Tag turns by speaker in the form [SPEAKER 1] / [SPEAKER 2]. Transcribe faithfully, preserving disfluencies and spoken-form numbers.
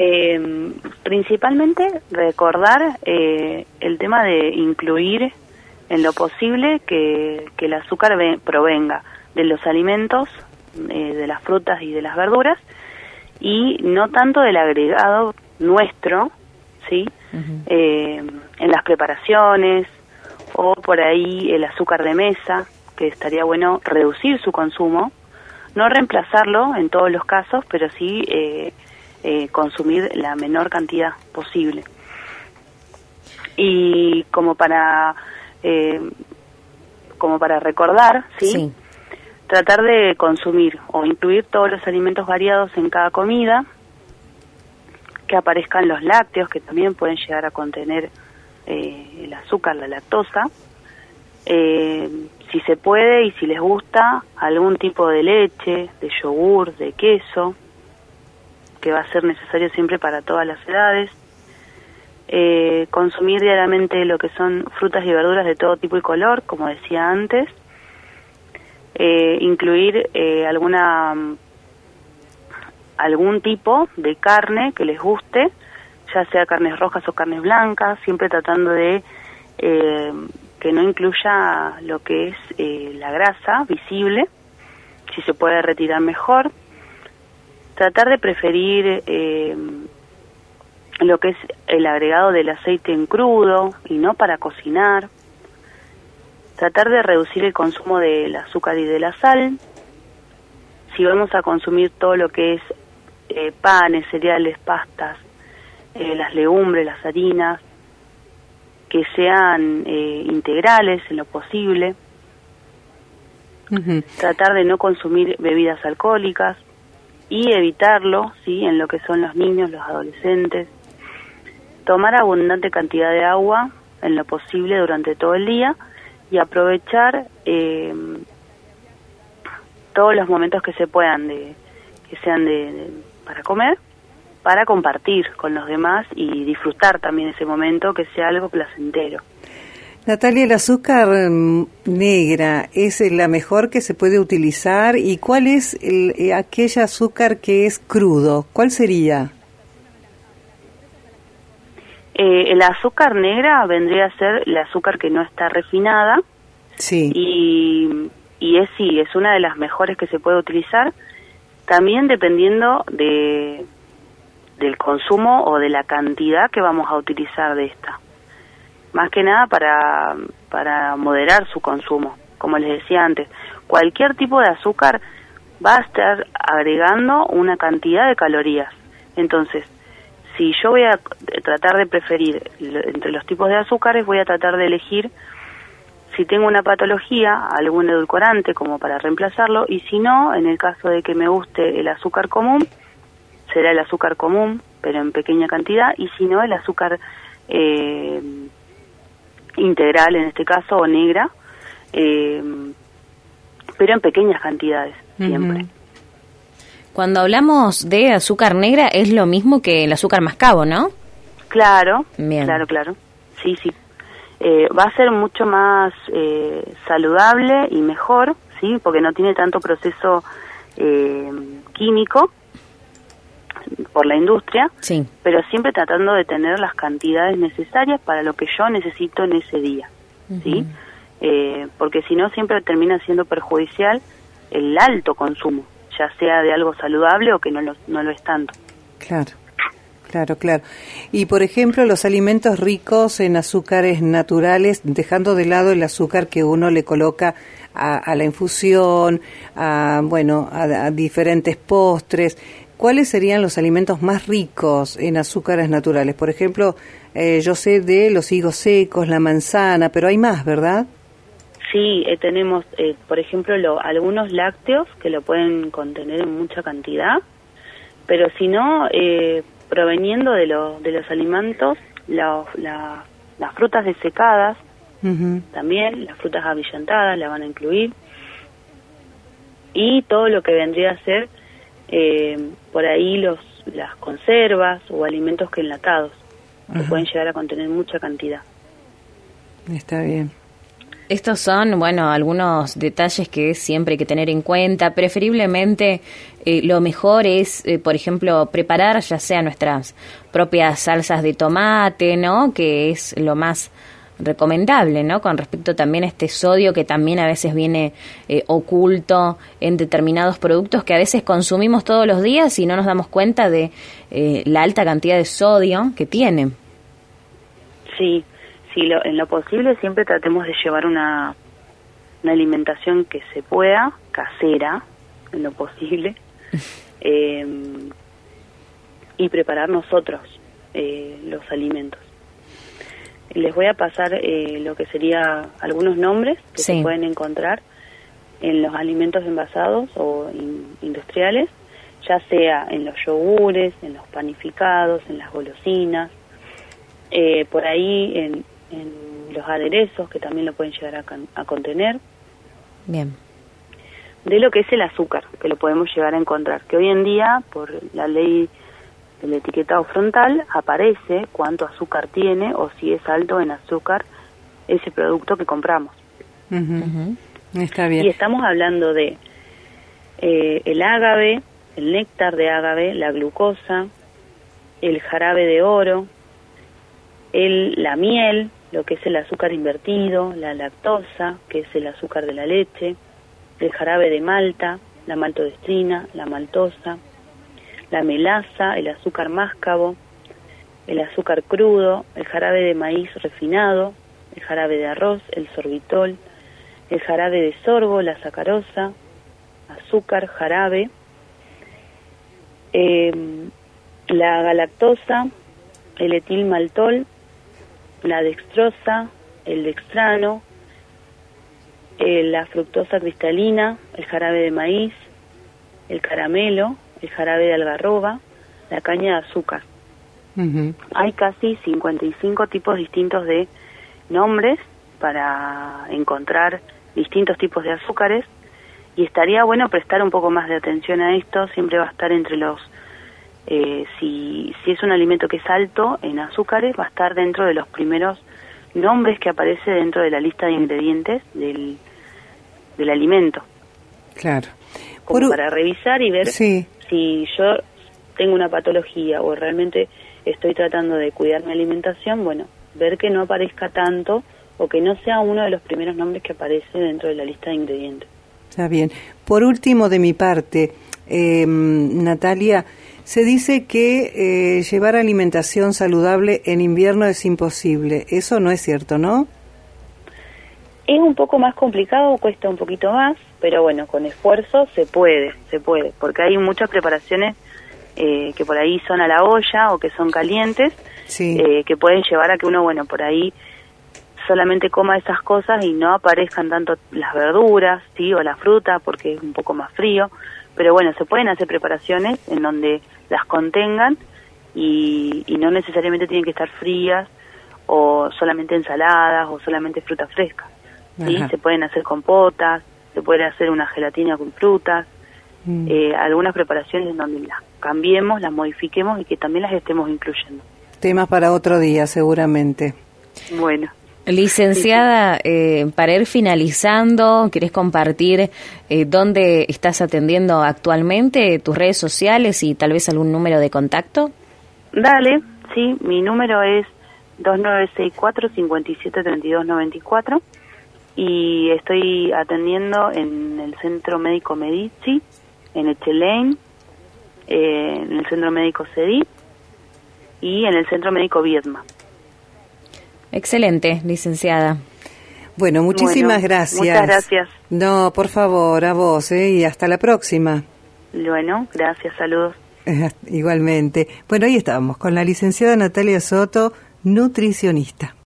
[SPEAKER 1] Eh, principalmente recordar eh, el tema de incluir en lo posible que, que el azúcar ve, provenga de los alimentos, eh, de las frutas y de las verduras, y no tanto del agregado nuestro, ¿sí? Uh-huh. eh, en las preparaciones, o por ahí el azúcar de mesa, que estaría bueno reducir su consumo, no reemplazarlo en todos los casos, pero sí eh, eh, consumir la menor cantidad posible. Y como para eh, como para recordar, ¿sí? Sí, tratar de consumir o incluir todos los alimentos variados en cada comida, que aparezcan los lácteos, que también pueden llegar a contener eh, el azúcar, la lactosa, eh, si se puede y si les gusta, algún tipo de leche, de yogur, de queso, que va a ser necesario siempre para todas las edades. Eh, consumir diariamente lo que son frutas y verduras de todo tipo y color, como decía antes. Eh, incluir eh, alguna algún tipo de carne que les guste, ya sea carnes rojas o carnes blancas, siempre tratando de eh, que no incluya lo que es eh, la grasa visible, si se puede retirar mejor. Tratar de preferir eh, lo que es el agregado del aceite en crudo y no para cocinar. Tratar de reducir el consumo del azúcar y de la sal. Si vamos a consumir todo lo que es eh, panes, cereales, pastas, eh, las legumbres, las harinas, que sean eh, integrales en lo posible. Uh-huh. Tratar de no consumir bebidas alcohólicas y evitarlo, sí, en lo que son los niños, los adolescentes. Tomar abundante cantidad de agua en lo posible durante todo el día y aprovechar eh, todos los momentos que se puedan, de que sean de, de para comer, para compartir con los demás y disfrutar también ese momento, que sea algo placentero.
[SPEAKER 2] Natalia, ¿el azúcar negra es la mejor que se puede utilizar? ¿Y cuál es el, aquel azúcar que es crudo? ¿Cuál sería?
[SPEAKER 1] Eh, el azúcar negra vendría a ser el azúcar que no está refinada.
[SPEAKER 2] Sí.
[SPEAKER 1] Y, y es sí, es una de las mejores que se puede utilizar, también dependiendo de del consumo o de la cantidad que vamos a utilizar de esta. Más que nada para, para moderar su consumo. Como les decía antes, cualquier tipo de azúcar va a estar agregando una cantidad de calorías. Entonces, si yo voy a tratar de preferir entre los tipos de azúcares, voy a tratar de elegir, si tengo una patología, algún edulcorante como para reemplazarlo, y si no, en el caso de que me guste el azúcar común, será el azúcar común, pero en pequeña cantidad, y si no, el azúcar eh, integral, en este caso, o negra, eh, pero en pequeñas cantidades, siempre. Uh-huh.
[SPEAKER 3] Cuando hablamos de azúcar negra, es lo mismo que el azúcar mascabo, ¿no?
[SPEAKER 1] Claro,
[SPEAKER 3] Bien.
[SPEAKER 1] claro, claro. Sí, sí. Eh, va a ser mucho más eh, saludable y mejor, ¿sí? Porque no tiene tanto proceso eh, químico por la industria,
[SPEAKER 3] sí,
[SPEAKER 1] pero siempre tratando de tener las cantidades necesarias para lo que yo necesito en ese día, ¿sí? Uh-huh. Eh, porque si no, siempre termina siendo perjudicial el alto consumo, ya sea de algo saludable o que no lo, no lo es tanto.
[SPEAKER 2] Claro, claro, claro. Y, por ejemplo, los alimentos ricos en azúcares naturales, dejando de lado el azúcar que uno le coloca a, a la infusión, a, bueno, a, a diferentes postres, ¿cuáles serían los alimentos más ricos en azúcares naturales? Por ejemplo, eh, yo sé de los higos secos, la manzana, pero hay más, ¿verdad?
[SPEAKER 1] Sí, eh, tenemos, eh, por ejemplo, lo, algunos lácteos que lo pueden contener en mucha cantidad, pero si no, eh, proveniendo de, lo, de los alimentos, la, la, las frutas desecadas, uh-huh, también, las frutas abrillantadas la van a incluir, y todo lo que vendría a ser eh, por ahí los las conservas o alimentos que enlatados, uh-huh, que pueden llegar a contener mucha cantidad.
[SPEAKER 2] Está bien.
[SPEAKER 3] Estos son, bueno, algunos detalles que siempre hay que tener en cuenta. Preferiblemente, eh, lo mejor es, eh, por ejemplo, preparar ya sea nuestras propias salsas de tomate, ¿no? Que es lo más recomendable, ¿no? Con respecto también a este sodio que también a veces viene eh, oculto en determinados productos que a veces consumimos todos los días y no nos damos cuenta de eh, la alta cantidad de sodio que tienen.
[SPEAKER 1] Sí, sí, lo, en lo posible siempre tratemos de llevar una, una alimentación que se pueda, casera, en lo posible, eh, y preparar nosotros eh, los alimentos. Les voy a pasar eh, lo que sería algunos nombres que sí. se pueden encontrar en los alimentos envasados o in, industriales, ya sea en los yogures, en los panificados, en las golosinas, eh, por ahí en, en los aderezos que también lo pueden llegar a, a contener.
[SPEAKER 3] Bien.
[SPEAKER 1] De lo que es el azúcar, que lo podemos llegar a encontrar, que hoy en día, por la ley el etiquetado frontal, aparece cuánto azúcar tiene o si es alto en azúcar ese producto que compramos.
[SPEAKER 2] Uh-huh. Está bien.
[SPEAKER 1] Y estamos hablando de eh, el ágave, el néctar de ágave, la glucosa, el jarabe de oro, el, la miel, lo que es el azúcar invertido, la lactosa, que es el azúcar de la leche, el jarabe de malta, la maltodextrina, la maltosa, la melaza, el azúcar máscabo, el azúcar crudo, el jarabe de maíz refinado, el jarabe de arroz, el sorbitol, el jarabe de sorgo, la sacarosa, azúcar, jarabe, eh, la galactosa, el etilmaltol, la dextrosa, el dextrano, eh, la fructosa cristalina, el jarabe de maíz, el caramelo, el jarabe de algarroba, la caña de azúcar. Uh-huh. Hay casi cincuenta y cinco tipos distintos de nombres para encontrar distintos tipos de azúcares y estaría bueno prestar un poco más de atención a esto. Siempre va a estar entre los, eh, si, si es un alimento que es alto en azúcares, va a estar dentro de los primeros nombres que aparece dentro de la lista de ingredientes del, del alimento.
[SPEAKER 2] Claro.
[SPEAKER 1] Como
[SPEAKER 2] Por...
[SPEAKER 1] para revisar y ver
[SPEAKER 2] sí.
[SPEAKER 1] si yo tengo una patología o realmente estoy tratando de cuidar mi alimentación, bueno, ver que no aparezca tanto o que no sea uno de los primeros nombres que aparece dentro de la lista de ingredientes.
[SPEAKER 2] Está bien. Por último, de mi parte, eh, Natalia, se dice que eh, llevar alimentación saludable en invierno es imposible. Eso no es cierto, ¿no?
[SPEAKER 1] Es un poco más complicado, cuesta un poquito más, pero bueno, con esfuerzo se puede, se puede, porque hay muchas preparaciones eh, que por ahí son a la olla o que son calientes,
[SPEAKER 2] sí.
[SPEAKER 1] eh, que pueden llevar a que uno, bueno, por ahí solamente coma esas cosas y no aparezcan tanto las verduras, sí, o la fruta, porque es un poco más frío, pero bueno, se pueden hacer preparaciones en donde las contengan y, y no necesariamente tienen que estar frías o solamente ensaladas o solamente fruta fresca. ¿Sí? Se pueden hacer compotas, se puede hacer una gelatina con frutas, mm. eh, algunas preparaciones en donde las cambiemos, las modifiquemos y que también las estemos incluyendo.
[SPEAKER 2] Temas para otro día, seguramente.
[SPEAKER 1] Bueno.
[SPEAKER 3] Licenciada, sí, sí. Eh, para ir finalizando, ¿querés compartir eh, dónde estás atendiendo actualmente, tus redes sociales y tal vez algún número de contacto?
[SPEAKER 1] Dale, sí, mi número es dos nueve seis cuatro, cinco siete tres dos nueve cuatro. Y estoy atendiendo en el Centro Médico Medici, en Echelain, eh, en el Centro Médico Cedí y en el Centro Médico Viedma.
[SPEAKER 3] Excelente, licenciada.
[SPEAKER 2] Bueno, muchísimas
[SPEAKER 1] bueno,
[SPEAKER 2] gracias.
[SPEAKER 1] Muchas gracias.
[SPEAKER 2] No, por favor, a vos, ¿eh? Y hasta la próxima.
[SPEAKER 1] Bueno, gracias, saludos.
[SPEAKER 2] Igualmente. Bueno, ahí estábamos con la licenciada Natalia Soto, nutricionista.